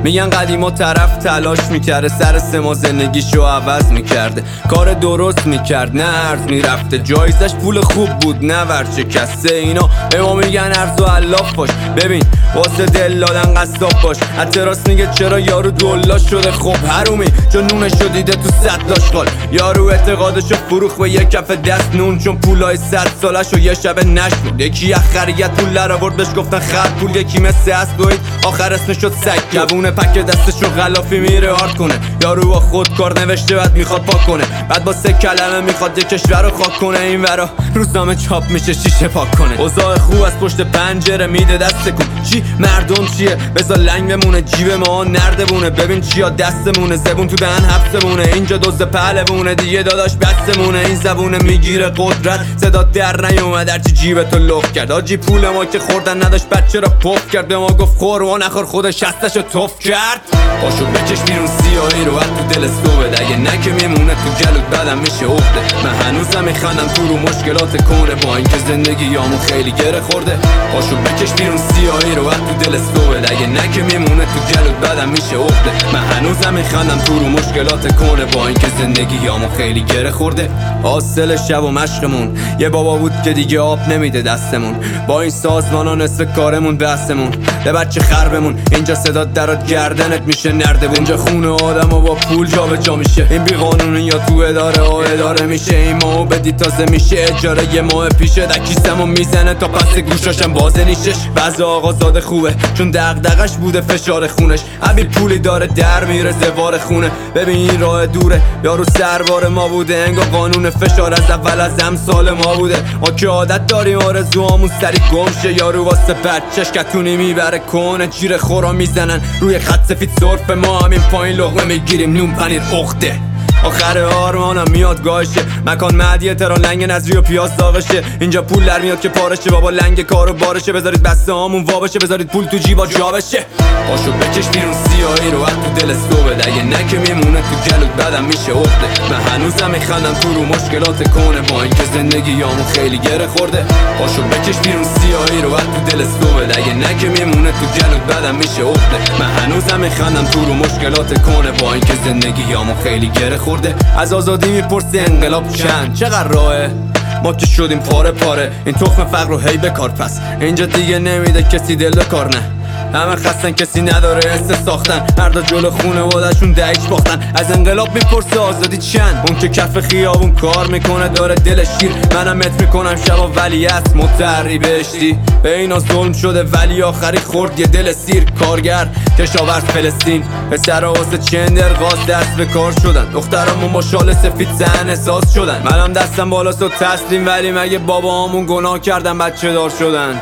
میگن قدیما طرف تلاش میکرده سر سما زندگیشو عوض میکرده، کار درست میکرد نه عرض میرفته، جایزش پول خوب بود نه ورشکسته. اینا به ما میگن عرض و علاف باش، ببین واسه دل دادن قصاب باش. اعتراض میگه چرا یارو دولا شده، خب حرومی چون نونشو دیده تو 100 آشغال. یارو اعتقادشو فروخ به یک کف دست نون، چون پولای 100 سالشو یه شب نشد. یکی اخریت پول در آورد بهش گفتن خرد پول، یکی مثل اسب دوید آخر اسمش شد سگ. جوونه پک دستشو غلافی میره آرد کنه، یارو با خود کار نوشته بعد میخواد پاک کنه، بعد با 3 کلمه میخواد یه کشور رو خاک کنه. این ورا روزنامه چاپ میشه شیشه پاک کنه. اوضاع خوب از پشت پنجره میده دست کن، چی مردم چیه بذار لنگ بمونه، جیب ما نردبونه. ببین چیا دستمونه، زبون تو دهن حبسمونه، اینجا دوز پهلوونه دیگه داداش بستمونه. این زبونه میگیره قدرت، صدا در نیومد هرچی جیبتو لخ کرد. آجی پول ما که خوردن نداشت بچه را پف کرد، به ما گفت خور و نخور خودش هستشو توف کرد. پاشو بکش بیرون سیاهی رو از تو دل صبح، اگه نه که میمونه تو جلوت بعدم میشه عقده. من هنوزم میخندم تو رو مشکلات کنه، با اینکه زندگی یامون خیلی گره خورده. پاشو بکش بیرون سیاهی رو از تو دل صبح، اگه نه که میمونه تو جلوت بعدم میشه عقده. من هنوزم میخندم تو رو مشکلات کنه، با اینکه زندگی یامون خیلی گره خورده. حاصل شب و مشقمون یه بابا بود که دیگه آب نمیده دستمون، با این سازمانا نصف کارمون بحثمون. به بچه خربمون اینجا صدا درات گردنت میشه نرده، اینجا خونه آدم و با پول جا به جا میشه. این بی قانونی یا تو اداره اداره میشه، این ماهو بدی تازه میشه اجاره. یه ماه پیشه در کیسمون میزنه تا پس گوشاشم بازه نیشش. بعضا آقازاده خوبه چون دغدغش بوده فشار خونش، همین پولی داره در میره زوار خونه. ببین این راه دوره، یارو سروار ما بوده، انگار قانون فشار از اول از امثال ما بوده. ما که عادت داریم آرزوامون سری گمشه، یارو واسه بچهش کتونی میبره کنه، جیره خورا میزنن روی خط سفید سرف، ما همین پایین لقمه میگیریم نون پنیر اخته. آخر آرمانم میاد گاشه، مکان مدیه تران لنگ نظری و پیاز ساقشه. اینجا پول در میاد که پارشه، بابا لنگ کارو بارشه. بذارید بسته هامون وابشه، بذارید پول تو جیبا جا بشه. پاشو بکش بیرون سیاهی رو از تو دل صبح، اگه نه که میمونه تو جلوت بعدم میشه عقده. من هنوزم میخندم تو رو مشکلات کنه، با اینکه زندگی یامون خیلی گره خورده. پاشو بکش بیرون سیاهی رو از تو دل صبح، اگه نه که میمونه تو جلوت بعدم میشه عقده. من هنوزم میخندم تو رو مشکلات کنه، با اینکه زندگی یامون خیلی گره خورده. از آزادی میپرسی انقلاب چقدر راهه، ما که شدیم پاره پاره. این تخم فقر رو هی بکار، پس اینجا دیگه نمیده کسی دل به کار. نه همه خستن کسی نداره حس ساختن، مردا جلو خونواده‌شون دهیچ باختن. از انقلاب میپرسه آزادی چند، اون که کف خیابون کار میکنه داره دل شیر. منم مت میکنم شبا ولی است متحری بهشتی، به اینا ظلم شده ولی آخری خورد یه دل سیر. کارگر کشاورز فلسطین پسرا واسه چندر غاز دست به کار شدن، دخترامون با شال سفید زن احساس شدن. منم دستم بالاست و تسلیم، ولی مگه بابامون گناه کردن بچه دار شدن؟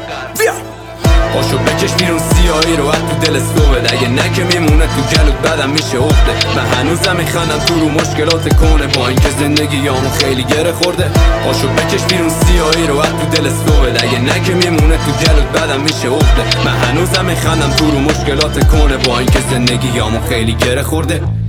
پاشو بکش بیرون سیاهی رو از تو دل صبح، اگه نه که میمونه تو جلوت بعدم میشه عقده. من هنوزم میخندم تو رو مشکلات کنه، با اینکه زندگی یامون خیلی گره خورده. پاشو بکش بیرون سیاهی رو از تو دل صبح، اگه نه که میمونه تو جلوت بعدم میشه عقده. من هنوزم میخندم تو رو مشکلات کنه، با اینکه زندگی یامون خیلی گره خورده.